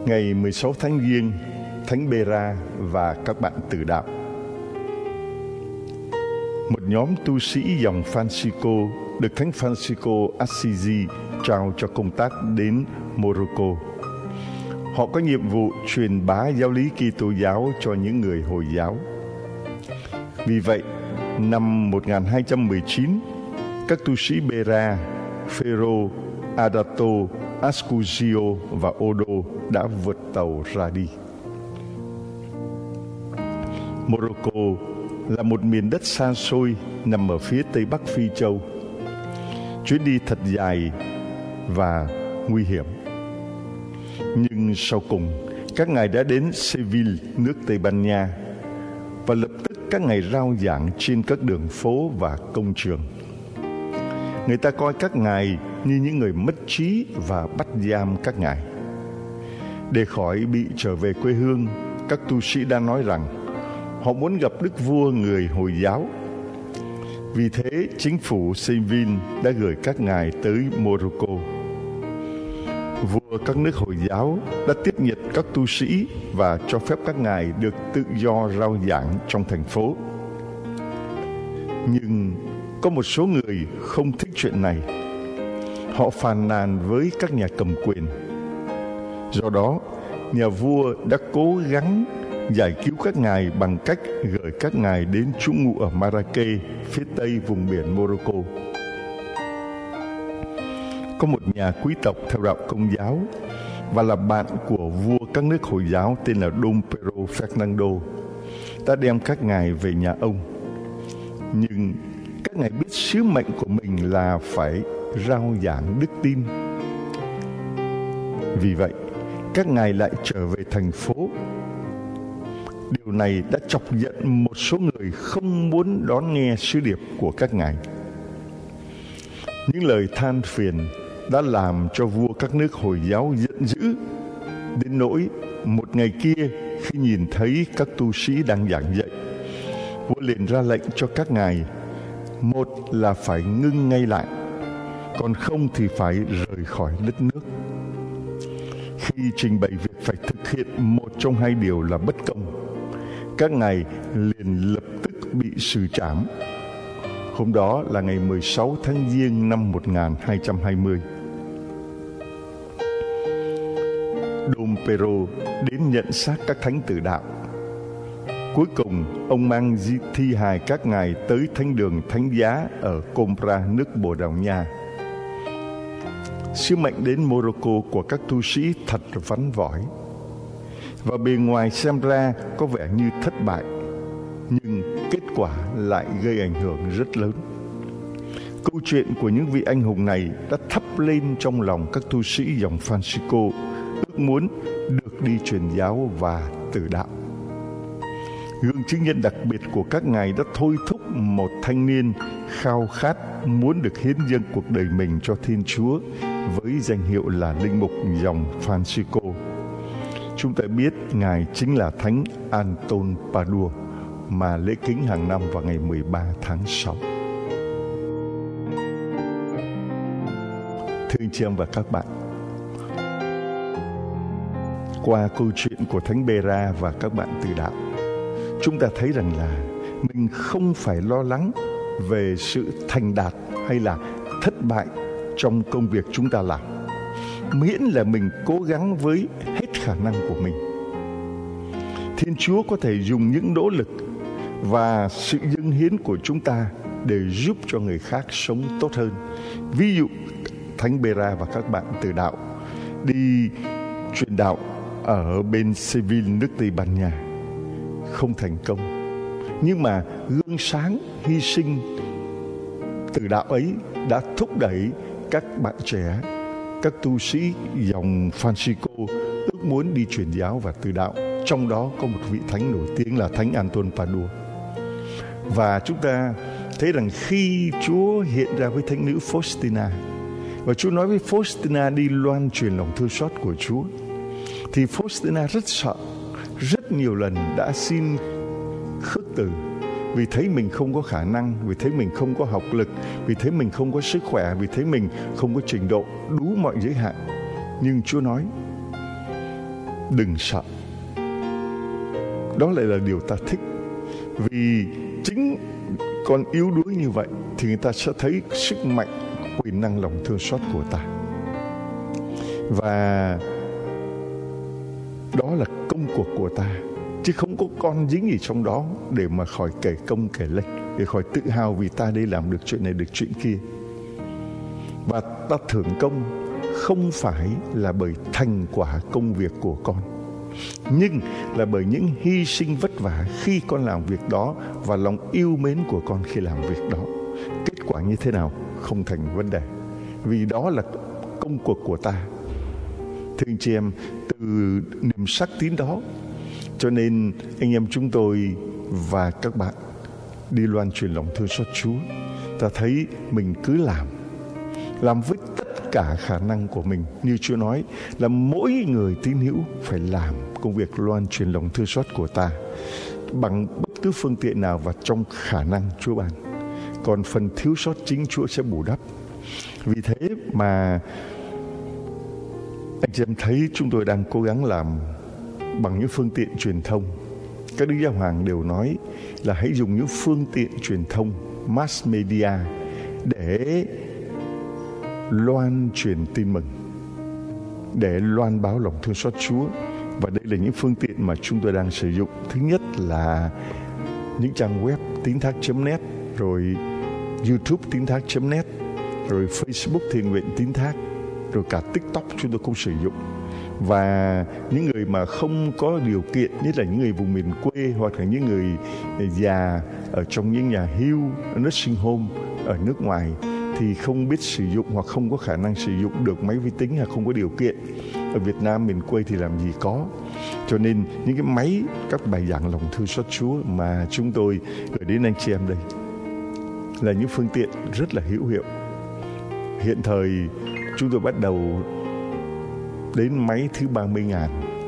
Ngày 16 tháng Giêng, Thánh Bê-ra và các bạn tử đạo. Một nhóm tu sĩ dòng Francisco được Thánh Francisco Assisi trao cho công tác đến Morocco. Họ có nhiệm vụ truyền bá giáo lý Kitô giáo cho những người Hồi giáo. Vì vậy, năm 1219, các tu sĩ Bê-ra, Phêrô, Adato, Ascuzio và Odo đã vượt tàu ra đi. Morocco là một miền đất xa xôi nằm ở phía tây bắc Phi Châu. Chuyến đi thật dài và nguy hiểm. Nhưng sau cùng, các ngài đã đến Seville, nước Tây Ban Nha, và lập tức các ngài rao giảng trên các đường phố và công trường. Người ta coi các ngài như những người mất trí và bắt giam các ngài. Để khỏi bị trở về quê hương, các tu sĩ đã nói rằng họ muốn gặp Đức Vua người Hồi giáo. Vì thế, chính phủ Seville đã gửi các ngài tới Morocco. Vua các nước Hồi giáo đã tiếp nhận các tu sĩ và cho phép các ngài được tự do rao giảng trong thành phố. Nhưng có một số người không thích chuyện này. Họ phàn nàn với các nhà cầm quyền. Do đó, nhà vua đã cố gắng giải cứu các ngài bằng cách gửi các ngài đến trú ngụ ở Marrakech, phía tây vùng biển Morocco. Có một nhà quý tộc theo đạo Công giáo và là bạn của vua các nước Hồi giáo tên là Dom Pero Fernando đã đem các ngài về nhà ông. Nhưng các ngài biết sứ mệnh của mình là phải rao giảng đức tin. Vì vậy, các ngài lại trở về thành phố. Điều này đã chọc giận một số người không muốn đón nghe sứ điệp của các ngài. Những lời than phiền đã làm cho vua các nước Hồi giáo giận dữ, đến nỗi một ngày kia khi nhìn thấy các tu sĩ đang giảng dạy, vua liền ra lệnh cho các ngài: một là phải ngưng ngay lại, còn không thì phải rời khỏi đất nước. Khi trình bày việc phải thực hiện một trong hai điều là bất công, các ngài liền lập tức bị xử trảm. Hôm đó là ngày 16 tháng Giêng năm 1220. Dom Pero đến nhận xác các thánh tử đạo. Cuối cùng, ông mang thi hài các ngài tới thánh đường Thánh Giá ở Coimbra, nước Bồ Đào Nha. Sứ mệnh đến Morocco của các tu sĩ thật vắn vỏi, và bề ngoài xem ra có vẻ như thất bại, nhưng kết quả lại gây ảnh hưởng rất lớn. Câu chuyện của những vị anh hùng này đã thắp lên trong lòng các tu sĩ dòng Francisco ước muốn được đi truyền giáo và tử đạo. Gương chứng nhân đặc biệt của các ngài đã thôi thúc một thanh niên khao khát muốn được hiến dâng cuộc đời mình cho Thiên Chúa với danh hiệu là linh mục dòng Francisco. Chúng ta biết ngài chính là Thánh Anton Padua, mà lễ kính hàng năm vào ngày 13 tháng 6. Thưa anh chị em và các bạn, qua câu chuyện của Thánh Bê-ra và các bạn tử đạo, chúng ta thấy rằng là mình không phải lo lắng về sự thành đạt hay là thất bại trong công việc chúng ta làm, miễn là mình cố gắng với hết khả năng của mình. Thiên Chúa có thể dùng những nỗ lực và sự dâng hiến của chúng ta để giúp cho người khác sống tốt hơn. Ví dụ Thánh Bê-ra và các bạn tử đạo đi truyền đạo ở bên Seville, nước Tây Ban Nha, không thành công, nhưng mà gương sáng hy sinh tử đạo ấy đã thúc đẩy các bạn trẻ, các tu sĩ dòng Francisco ước muốn đi truyền giáo và tử đạo. Trong đó có một vị thánh nổi tiếng là Thánh Anton Padua. Và chúng ta thấy rằng khi Chúa hiện ra với thánh nữ Faustina và Chúa nói với Faustina đi loan truyền lòng thương xót của Chúa, thì Faustina rất sợ, rất nhiều lần đã xin khước từ, vì thấy mình không có khả năng, vì thấy mình không có học lực, vì thấy mình không có sức khỏe, vì thấy mình không có trình độ, đủ mọi giới hạn. Nhưng Chúa nói đừng sợ. Đó lại là điều ta thích. Vì chính con yếu đuối như vậy thì người ta sẽ thấy sức mạnh, quyền năng lòng thương xót của ta. Và đó là công cuộc của ta, chứ không có con dính gì trong đó để mà khỏi kể công kể lệch, để khỏi tự hào vì ta đây làm được chuyện này được chuyện kia. Và ta thưởng công không phải là bởi thành quả công việc của con, nhưng là bởi những hy sinh vất vả khi con làm việc đó và lòng yêu mến của con khi làm việc đó. Kết quả như thế nào không thành vấn đề, vì đó là công cuộc của ta. Thưa anh chị em, từ niềm sắc tín đó cho nên anh em chúng tôi và các bạn đi loan truyền lòng thương xót Chúa. Ta thấy mình cứ làm với tất cả khả năng của mình. Như Chúa nói là mỗi người tín hữu phải làm công việc loan truyền lòng thương xót của ta bằng bất cứ phương tiện nào và trong khả năng Chúa ban. Còn phần thiếu sót chính Chúa sẽ bù đắp. Vì thế mà anh chị em thấy chúng tôi đang cố gắng làm bằng những phương tiện truyền thông. Các đức giáo hoàng đều nói là hãy dùng những phương tiện truyền thông, mass media, để loan truyền tin mừng, để loan báo lòng thương xót Chúa. Và đây là những phương tiện mà chúng tôi đang sử dụng. Thứ nhất là những trang web tín thác.net, rồi YouTube tín thác.net, rồi Facebook Thiện Nguyện Tín Thác, rồi cả TikTok chúng tôi cũng sử dụng. Và những người mà không có điều kiện, nhất là những người vùng miền quê hoặc là những người già ở trong những nhà hưu, nursing home ở nước ngoài thì không biết sử dụng hoặc không có khả năng sử dụng được máy vi tính hay không có điều kiện. Ở Việt Nam miền quê thì làm gì có. Cho nên những cái máy, các bài giảng lòng thương xót Chúa mà chúng tôi gửi đến anh chị em đây là những phương tiện rất là hữu hiệu. Hiện thời chúng tôi bắt đầu đến máy thứ 30.000.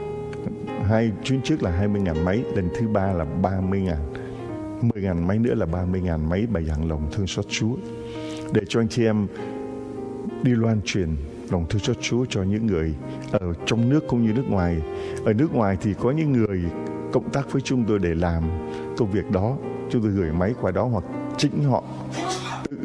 2 chuyến trước là 20.000 máy, lần thứ 3 là 30.000. 10.000 máy nữa là 30.000 máy bài giảng lòng thương xót Chúa, để cho anh chị em đi loan truyền lòng thương xót Chúa cho những người ở trong nước cũng như nước ngoài. Ở nước ngoài thì có những người cộng tác với chúng tôi để làm công việc đó. Chúng tôi gửi máy qua đó hoặc chính họ tự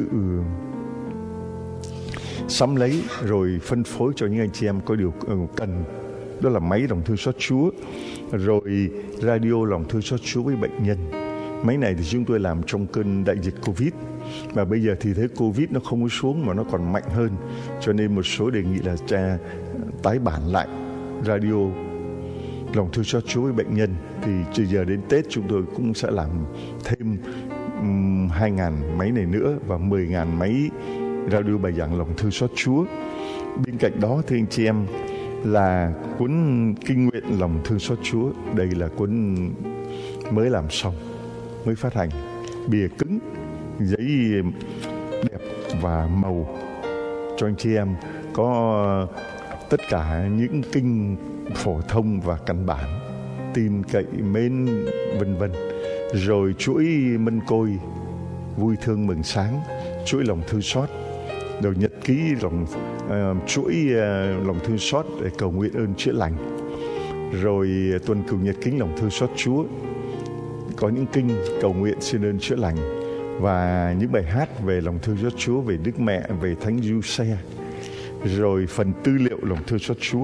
sắm lấy rồi phân phối cho những anh chị em có điều cần. Đó là máy lòng thương xót Chúa, rồi radio lòng thương xót Chúa với bệnh nhân. Máy này thì chúng tôi làm trong cơn đại dịch Covid, mà bây giờ thì thấy Covid nó không có xuống mà nó còn mạnh hơn, cho nên một số đề nghị là tái bản lại radio lòng thương xót Chúa với bệnh nhân. Thì từ giờ đến Tết chúng tôi cũng sẽ làm thêm 2.000 máy này nữa và 10.000 máy radio bài giảng lòng thương xót Chúa. Bên cạnh đó thưa anh chị em là cuốn Kinh nguyện lòng thương xót Chúa. Đây là cuốn mới làm xong, mới phát hành, bìa cứng, giấy đẹp và màu, cho anh chị em có tất cả những kinh phổ thông và căn bản, tin cậy mến vân vân, rồi chuỗi mân côi vui thương mừng sáng, chuỗi lòng thương xót, rồi nhật ký chuỗi lòng thương xót để cầu nguyện ơn chữa lành, rồi tuần cửu nhật kính lòng thương xót Chúa, có những kinh cầu nguyện xin ơn chữa lành, và những bài hát về lòng thương xót Chúa, về Đức Mẹ, về Thánh Giuse, rồi phần tư liệu lòng thương xót Chúa,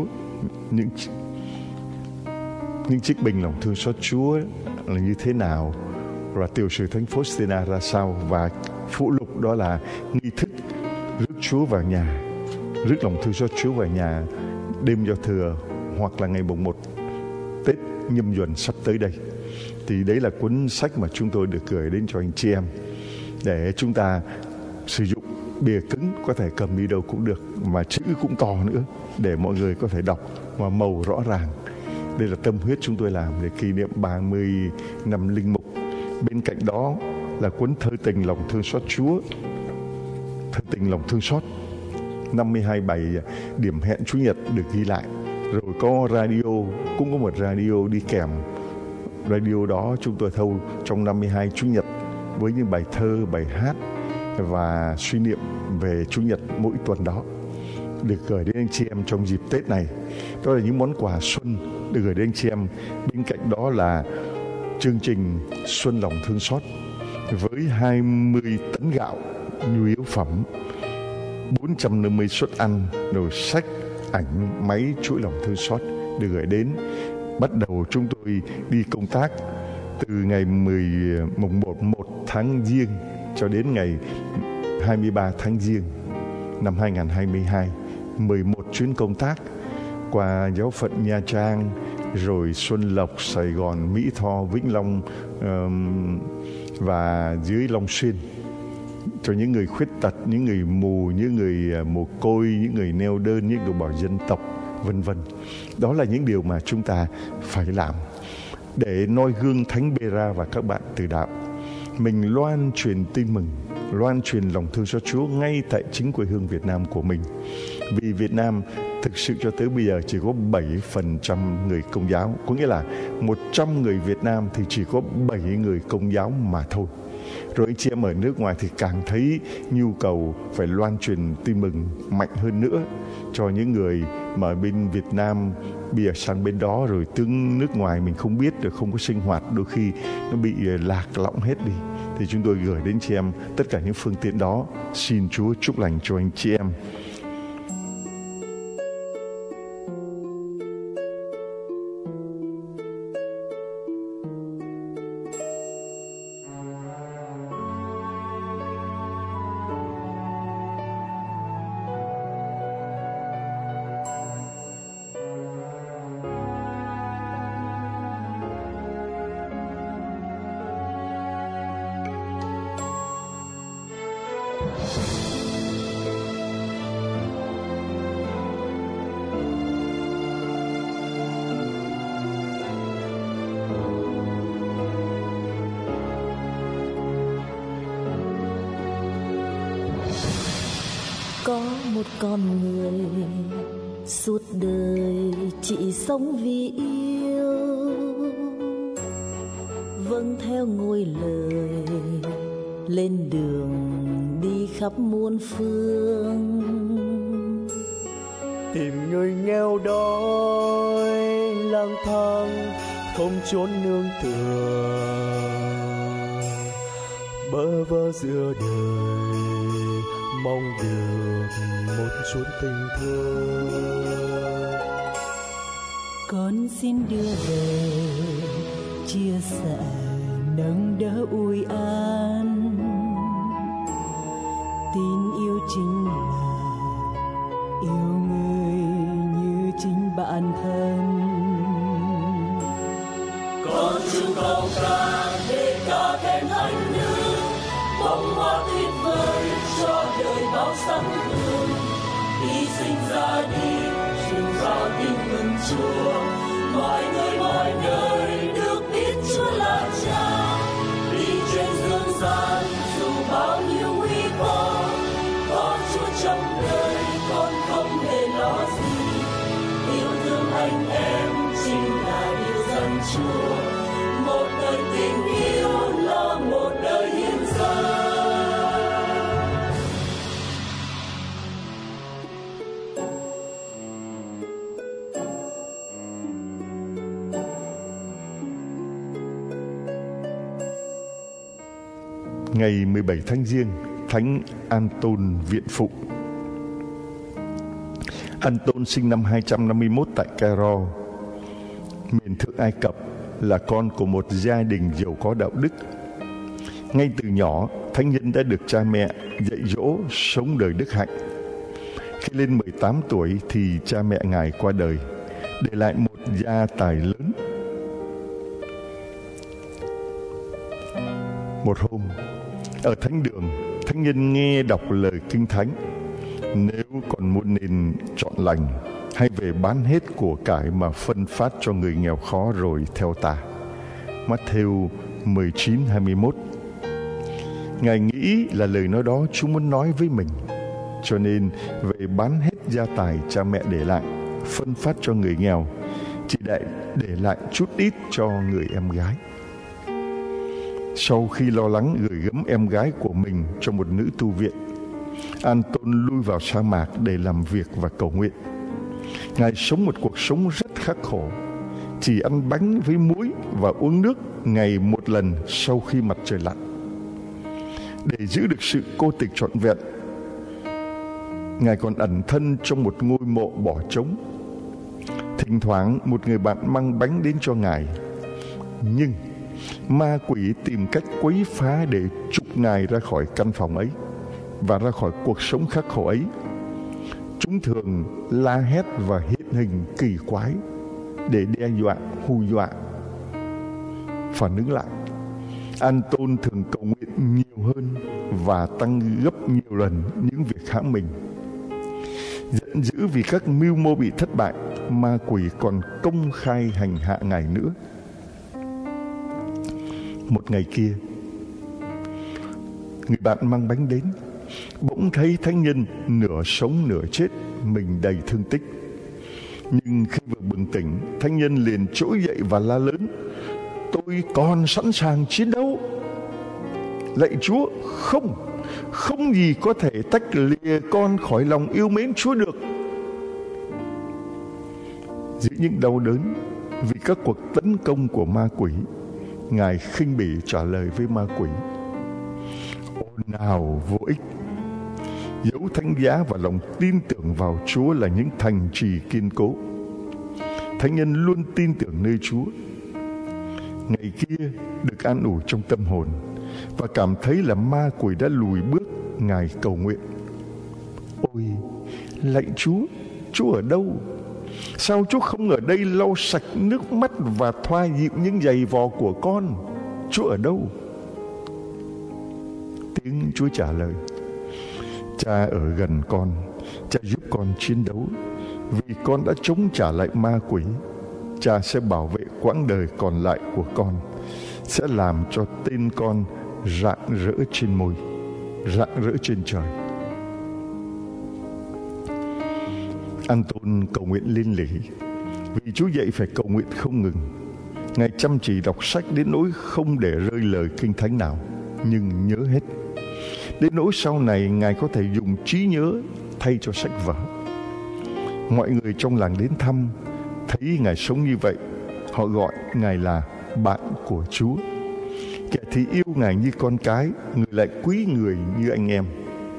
những trích bình lòng thương xót Chúa là như thế nào, và tiểu sử Thánh Faustina ra sao, và phụ lục đó là nghi thức rước Chúa vào nhà, rước lòng thương xót Chúa vào nhà đêm giao thừa hoặc là ngày mùng 1 Tết Nhâm Dần sắp tới đây. Thì đấy là cuốn sách mà chúng tôi được gửi đến cho anh chị em để chúng ta sử dụng. Bìa cứng có thể cầm đi đâu cũng được, mà chữ cũng to nữa để mọi người có thể đọc, mà màu rõ ràng. Đây là tâm huyết chúng tôi làm để kỷ niệm 30 năm linh mục. Bên cạnh đó là cuốn Thơ tình lòng thương xót Chúa, Thơ tình lòng thương xót, 52 bài điểm hẹn Chủ nhật được ghi lại. Rồi có radio, cũng có một radio đi kèm. Radio đó chúng tôi thâu trong 52 Chủ nhật với những bài thơ, bài hát và suy niệm về Chủ nhật mỗi tuần đó, được gửi đến anh chị em trong dịp Tết này. Đó là những món quà xuân được gửi đến chị em. Bên cạnh đó là chương trình Xuân Lòng Thương Xót với 20 tấn gạo, nhu yếu phẩm, 450 suất ăn, rồi sách, ảnh, máy chuỗi lòng thương xót được gửi đến. Bắt đầu chúng tôi đi công tác từ ngày mùng 1 tháng Giêng cho đến ngày 23 tháng Giêng năm 2022. 11 chuyến công tác qua giáo phận Nha Trang, rồi Xuân Lộc, Sài Gòn, Mỹ Tho, Vĩnh Long và dưới Long Xuyên, cho những người khuyết tật, những người mù, những người mồ côi, những người neo đơn, những đồng bào dân tộc, vân vân. Đó là những điều mà chúng ta phải làm để noi gương Thánh Bê-ra và các bạn từ đạo. Mình loan truyền tin mừng, loan truyền lòng thương xót Chúa ngay tại chính quê hương Việt Nam của mình. Vì Việt Nam thực sự cho tới bây giờ chỉ có 7% người Công giáo, có nghĩa là 100 người Việt Nam thì chỉ có 7 người Công giáo mà thôi. Rồi anh chị em ở nước ngoài thì càng thấy nhu cầu phải loan truyền tin mừng mạnh hơn nữa cho những người mà bên Việt Nam bây giờ sang bên đó, rồi tiếng nước ngoài mình không biết, rồi không có sinh hoạt, đôi khi nó bị lạc lõng hết đi. Thì chúng tôi gửi đến chị em tất cả những phương tiện đó. Xin Chúa chúc lành cho anh chị em. Có một con người suốt đời chỉ sống vì yêu, vâng theo ngôi lời lên đường đi khắp muôn phương, tìm người nghèo đói lang thang không chốn nương tựa, bơ vơ giữa đời mong được một chút tình thương. Con xin đưa về chia sẻ nâng đỡ ủi an, tin yêu chính là yêu người như chính bản thân. Con chung câu ca để ca khen thánh nữ, bông hoa tuyệt vời cho đời bao sắc hương, hy sinh ra đi truyền giao tin mừng Chúa. Mọi người mọi nơi được biết Chúa là Cha, đi trên dương gian dù bao nhiêu nguy khó, có Chúa trong đời con không hề lo gì. Yêu thương anh em chính là điều dân Chúa, một đời tình yêu là một đời hiến dâng. Ngày 17 tháng Giêng, Thánh An-tôn Viện Phụ. An-tôn sinh năm 251 tại Cairo, miền Thượng Ai Cập, là con của một gia đình giàu có đạo đức. Ngay từ nhỏ, thánh nhân đã được cha mẹ dạy dỗ sống đời đức hạnh. Khi lên 18 tuổi thì cha mẹ ngài qua đời, để lại một gia tài lớn. Một hôm, ở thánh đường, thánh nhân nghe đọc lời kinh thánh: nếu còn muốn nên chọn lành, hãy về bán hết của cải mà phân phát cho người nghèo khó rồi theo ta. Matthew 19:21. Ngài nghĩ là lời nói đó Chúa muốn nói với mình, cho nên về bán hết gia tài cha mẹ để lại, phân phát cho người nghèo, chỉ để lại chút ít cho người em gái. Sau khi lo lắng gửi gắm em gái của mình cho một nữ tu viện, An-tôn lui vào sa mạc để làm việc và cầu nguyện. Ngài sống một cuộc sống rất khắc khổ, chỉ ăn bánh với muối và uống nước ngày một lần sau khi mặt trời lặn. Để giữ được sự cô tịch trọn vẹn, Ngài còn ẩn thân trong một ngôi mộ bỏ trống. Thỉnh thoảng một người bạn mang bánh đến cho Ngài, nhưng ma quỷ tìm cách quấy phá để trục Ngài ra khỏi căn phòng ấy và ra khỏi cuộc sống khắc khổ ấy. Chúng thường la hét và hiện hình kỳ quái để đe dọa, hù dọa. Phản ứng lại, An-tôn thường cầu nguyện nhiều hơn và tăng gấp nhiều lần những việc hãm mình. Giận dữ vì các mưu mô bị thất bại, ma quỷ còn công khai hành hạ Ngài nữa. Một ngày kia, người bạn mang bánh đến, bỗng thấy thánh nhân nửa sống nửa chết, mình đầy thương tích. Nhưng khi vừa bừng tỉnh, thánh nhân liền trỗi dậy và la lớn: "Tôi còn sẵn sàng chiến đấu." Lạy Chúa, không gì có thể tách lìa con khỏi lòng yêu mến Chúa được. Giữa những đau đớn vì các cuộc tấn công của ma quỷ, Ngài khinh bỉ trả lời với ma quỷ: "Ồn ào vô ích. Dẫu thánh giá và lòng tin tưởng vào Chúa là những thành trì kiên cố, thánh nhân luôn tin tưởng nơi Chúa." Ngày kia được an ủi trong tâm hồn và cảm thấy là ma quỷ đã lùi bước. Ngài cầu nguyện: "Ôi, lạy Chúa, Chúa ở đâu? Sao Chúa không ở đây lau sạch nước mắt và thoa dịu những giày vò của con? Chúa ở đâu?" Tiếng Chúa trả lời: "Cha ở gần con, Cha giúp con chiến đấu. Vì con đã chống trả lại ma quỷ, Cha sẽ bảo vệ quãng đời còn lại của con, sẽ làm cho tên con rạng rỡ trên môi, rạng rỡ trên trời." An-tôn cầu nguyện liên lỉ. Vì Chúa dạy phải cầu nguyện không ngừng, Ngài chăm chỉ đọc sách đến nỗi không để rơi lời kinh thánh nào, nhưng nhớ hết. Đến nỗi sau này Ngài có thể dùng trí nhớ thay cho sách vở. Mọi người trong làng đến thăm, thấy Ngài sống như vậy, họ gọi Ngài là bạn của Chúa. Kẻ thì yêu Ngài như con cái, người lại quý người như anh em.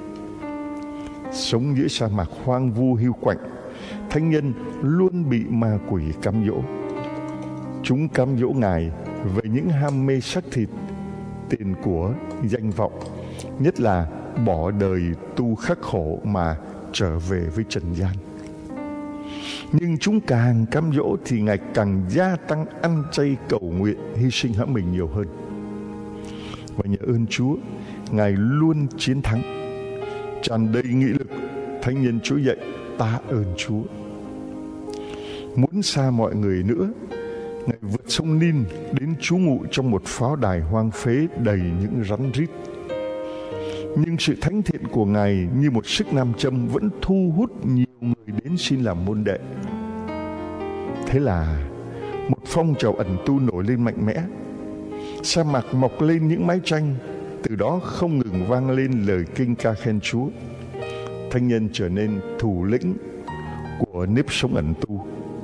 Sống giữa sa mạc hoang vu hiu quạnh, thánh nhân luôn bị ma quỷ cám dỗ. Chúng cám dỗ Ngài về những ham mê xác thịt, tiền của, danh vọng, nhất là bỏ đời tu khắc khổ mà trở về với trần gian. Nhưng chúng càng cám dỗ thì Ngài càng gia tăng ăn chay cầu nguyện, hy sinh hãm mình nhiều hơn. Và nhờ ơn Chúa, Ngài luôn chiến thắng. Tràn đầy nghị lực, thánh nhân trỗi dậy tạ ơn Chúa. Muốn xa mọi người nữa, Ngài vượt sông Nin đến trú ngụ trong một pháo đài hoang phế đầy những rắn rít. Nhưng sự thánh thiện của Ngài như một sức nam châm vẫn thu hút nhiều người đến xin làm môn đệ. Thế là một phong trào ẩn tu nổi lên mạnh mẽ. Sa mạc mọc lên những mái tranh, từ đó không ngừng vang lên lời kinh ca khen Chúa. Thánh nhân trở nên thủ lĩnh của nếp sống ẩn tu.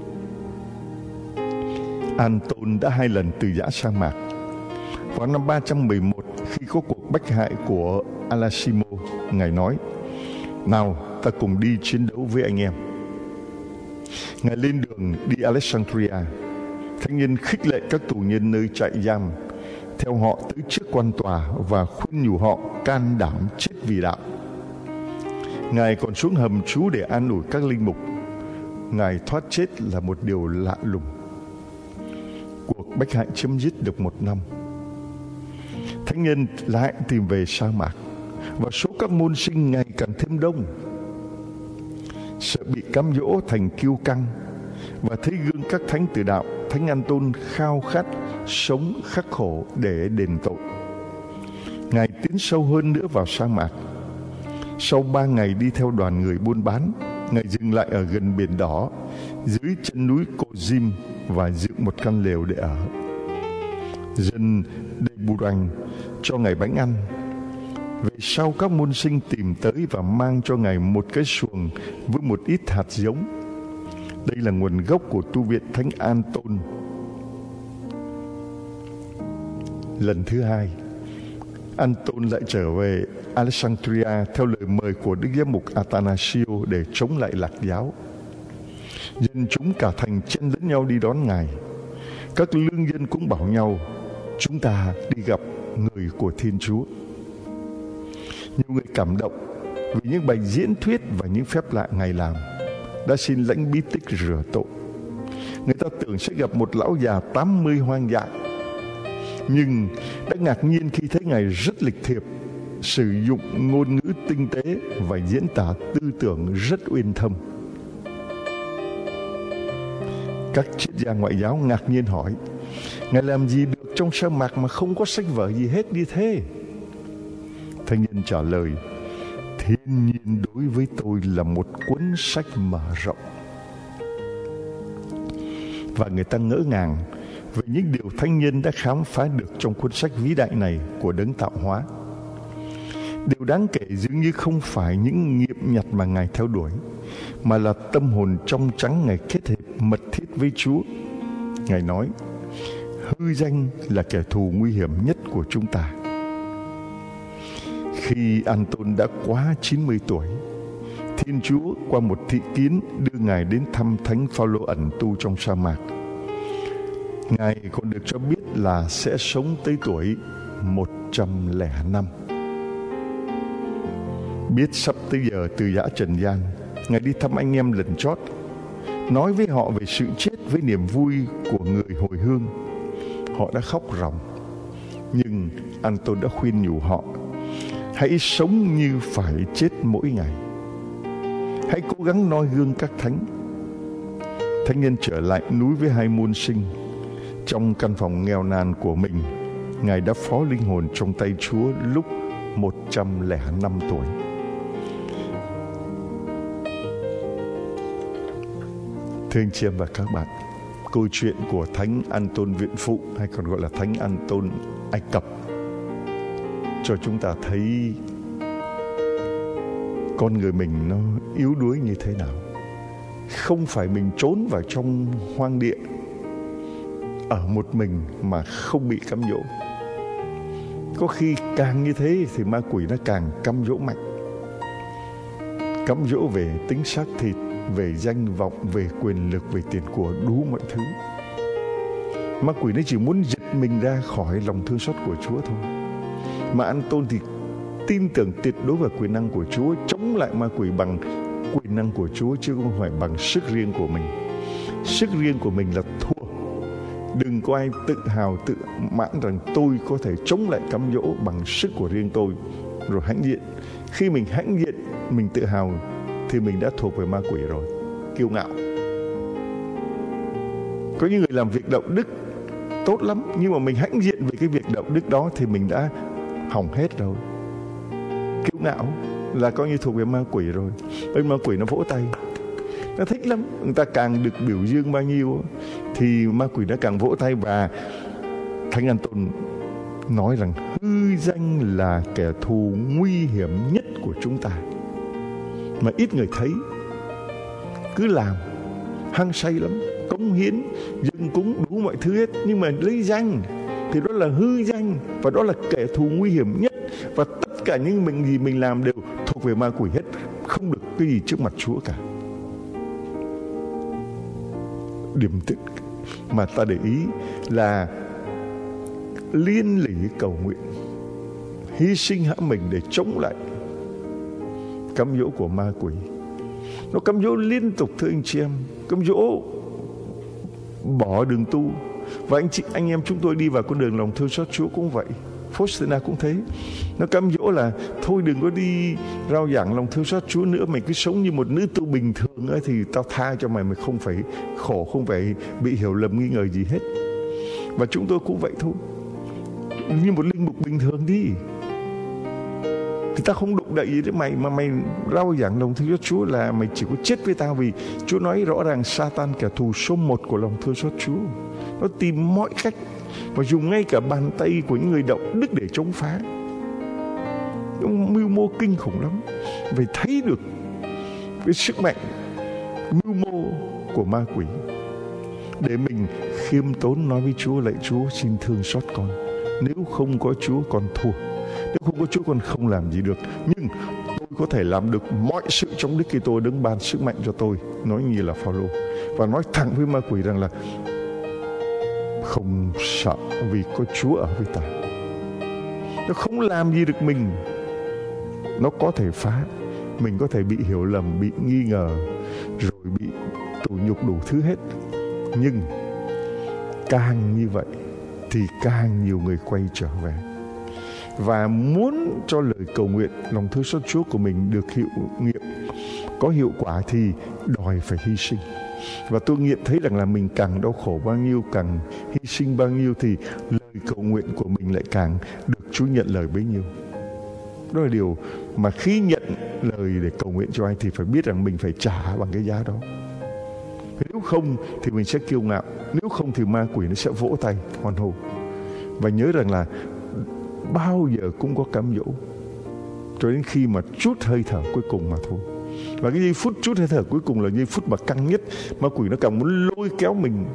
An-tôn đã 2 lần từ giã sa mạc. Vào năm 311, khi có cuộc bách hại của Alasimo, Ngài nói: "Nào, ta cùng đi chiến đấu với anh em." Ngài lên đường đi Alexandria. Thánh nhân khích lệ các tù nhân nơi trại giam, theo họ tới trước quan tòa và khuyên nhủ họ can đảm chết vì đạo. Ngài còn xuống hầm trú để an ủi các linh mục. Ngài thoát chết là một điều lạ lùng. Cuộc bách hại chấm dứt được 1 năm. Thánh nhân lại tìm về sa mạc, và số các môn sinh ngày càng thêm đông. Sợ bị cám dỗ thành kiêu căng, và thấy gương các thánh tử đạo, Thánh An-tôn khao khát sống khắc khổ để đền tội. Ngài tiến sâu hơn nữa vào sa mạc. Sau 3 ngày đi theo đoàn người buôn bán, Ngài dừng lại ở gần biển đỏ, dưới chân núi Cozim, và dựng một căn lều để ở. Dân Deburang cho Ngài bánh ăn. Về sau các môn sinh tìm tới và mang cho Ngài một cái xuồng với một ít hạt giống. Đây là nguồn gốc của tu viện Thánh An-tôn Lần thứ hai, Anton lại trở về Alexandria theo lời mời của Đức Giám mục Athanasio để chống lại Lạc giáo. Dân chúng cả thành chen lẫn nhau đi đón Ngài. Các lương dân cũng bảo nhau, chúng ta đi gặp người của Thiên Chúa. Nhiều người cảm động vì những bài diễn thuyết và những phép lạ Ngài làm, đã xin lãnh bí tích rửa tội. Người ta tưởng sẽ gặp một lão già 80 hoang dại, nhưng đã ngạc nhiên khi thấy Ngài rất lịch thiệp, sử dụng ngôn ngữ tinh tế và diễn tả tư tưởng rất uyên thâm. Các triết gia ngoại giáo ngạc nhiên hỏi, Ngài làm gì được trong sa mạc mà không có sách vở gì hết như thế? Thánh nhân trả lời, thiên nhiên đối với tôi là một cuốn sách mở rộng. Và người ta ngỡ ngàng về những điều thánh nhân đã khám phá được trong cuốn sách vĩ đại này của Đấng tạo hóa. Điều đáng kể dường như không phải những nghiệp nhặt mà Ngài theo đuổi, mà là tâm hồn trong trắng Ngài kết hợp mật thiết với Chúa. Ngài nói, hư danh là kẻ thù nguy hiểm nhất của chúng ta. Khi Anton đã quá 90 tuổi, Thiên Chúa qua một thị kiến đưa Ngài đến thăm Thánh Phaolô ẩn tu trong sa mạc. Ngài còn được cho biết là sẽ sống tới tuổi 105. Biết sắp tới giờ từ giã trần gian, Ngài đi thăm anh em lần chót, nói với họ về sự chết với niềm vui của người hồi hương. Họ đã khóc ròng, nhưng Anton đã khuyên nhủ họ, hãy sống như phải chết mỗi ngày. Hãy cố gắng noi gương các thánh. Thánh nhân trở lại núi với hai môn sinh. Trong căn phòng nghèo nàn của mình, Ngài đã phó linh hồn trong tay Chúa lúc 105 tuổi. Thưa anh chị em và các bạn, câu chuyện của Thánh Anton Viện Phụ, hay còn gọi là Thánh Anton Ai Cập, cho chúng ta thấy con người mình nó yếu đuối như thế nào. Không phải mình trốn vào trong hoang địa ở một mình mà không bị cám dỗ. Có khi càng như thế thì ma quỷ nó càng cám dỗ mạnh. Cám dỗ về tính xác thịt, về danh vọng, về quyền lực, về tiền của, đủ mọi thứ. Ma quỷ nó chỉ muốn giật mình ra khỏi lòng thương xót của Chúa thôi. Mà Anton thì tin tưởng tuyệt đối vào quyền năng của Chúa, chống lại ma quỷ bằng quyền năng của Chúa chứ không phải bằng sức riêng của mình. Sức riêng của mình là thua. Đừng có ai tự hào, tự mãn rằng tôi có thể chống lại cám dỗ bằng sức của riêng tôi rồi hãnh diện. Khi mình hãnh diện, mình tự hào thì mình đã thuộc về ma quỷ rồi, kiêu ngạo. Có những người làm việc đạo đức tốt lắm, nhưng mà mình hãnh diện về cái việc đạo đức đó thì mình đã hỏng hết rồi. Kiêu ngạo là coi như thuộc về ma quỷ rồi. Bên ma quỷ nó vỗ tay, nó thích lắm. Người ta càng được biểu dương bao nhiêu thì ma quỷ nó càng vỗ tay. Và Thánh Anton nói rằng hư danh là kẻ thù nguy hiểm nhất của chúng ta, mà ít người thấy. Cứ làm hăng say lắm, cống hiến, dâng cúng đủ mọi thứ hết, nhưng mà lấy danh thì đó là hư danh, và đó là kẻ thù nguy hiểm nhất. Và tất cả những gì mình làm đều thuộc về ma quỷ hết, không được cái gì trước mặt Chúa cả. Điểm tích mà ta để ý là liên lỉ cầu nguyện, hy sinh hạ mình để chống lại cám dỗ của ma quỷ. Nó cám dỗ liên tục, thưa anh chị em, cám dỗ bỏ đường tu. Và anh em chúng tôi đi vào con đường lòng thương xót Chúa cũng vậy. Faustina cũng thế. Nó cám dỗ là thôi đừng có đi rao giảng lòng thương xót Chúa nữa, mày cứ sống như một nữ tu bình thường ấy, thì tao tha cho mày, mày không phải khổ, không phải bị hiểu lầm nghi ngờ gì hết. Và chúng tôi cũng vậy thôi, như một linh mục bình thường đi, thì tao không đụng đậy gì đến mày, mà mày rao giảng lòng thương xót Chúa là mày chỉ có chết với tao. Vì Chúa nói rõ ràng Satan, kẻ thù số 1 của lòng thương xót Chúa, nó tìm mọi cách và dùng ngay cả bàn tay của những người đạo đức để chống phá. Nó mưu mô kinh khủng lắm. Vì thấy được cái sức mạnh mưu mô của ma quỷ, để mình khiêm tốn nói với Chúa, lạy Chúa xin thương xót con. Nếu không có Chúa con thua. Nếu không có Chúa con không làm gì được. Nhưng tôi có thể làm được mọi sự trong Đức Kitô đấng ban sức mạnh cho tôi. Nói như là Phao-lô. Và nói thẳng với ma quỷ rằng là không sợ vì có Chúa ở với ta. Nó không làm gì được mình. Nó có thể phá. Mình có thể bị hiểu lầm, bị nghi ngờ, rồi bị tủi nhục đủ thứ hết. Nhưng càng như vậy thì càng nhiều người quay trở về. Và muốn cho lời cầu nguyện, lòng thương xót Chúa của mình được hiệu nghiệm, có hiệu quả thì đòi phải hy sinh. Và tôi nghiệm thấy rằng là mình càng đau khổ bao nhiêu, càng hy sinh bao nhiêu thì lời cầu nguyện của mình lại càng được Chúa nhận lời bấy nhiêu. Đó là điều mà khi nhận lời để cầu nguyện cho ai thì phải biết rằng mình phải trả bằng cái giá đó. Nếu không thì mình sẽ kiêu ngạo. Nếu không thì ma quỷ nó sẽ vỗ tay hoan hô. Và nhớ rằng là bao giờ cũng có cám dỗ, cho đến khi mà chút hơi thở cuối cùng mà thôi. Và cái giây phút chút hơi thở cuối cùng là giây phút mà căng nhất. Ma quỷ nó càng muốn lôi kéo mình.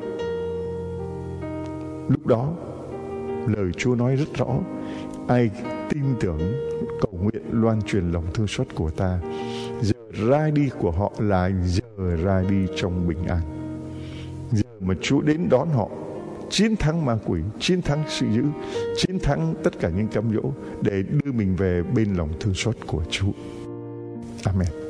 Lúc đó lời Chúa nói rất rõ: ai tin tưởng, cầu nguyện, loan truyền lòng thương xót của ta, giờ ra đi của họ là giờ ra đi trong bình an. Giờ mà Chúa đến đón họ, chiến thắng ma quỷ, chiến thắng sự dữ, chiến thắng tất cả những cám dỗ để đưa mình về bên lòng thương xót của Chúa. Amen.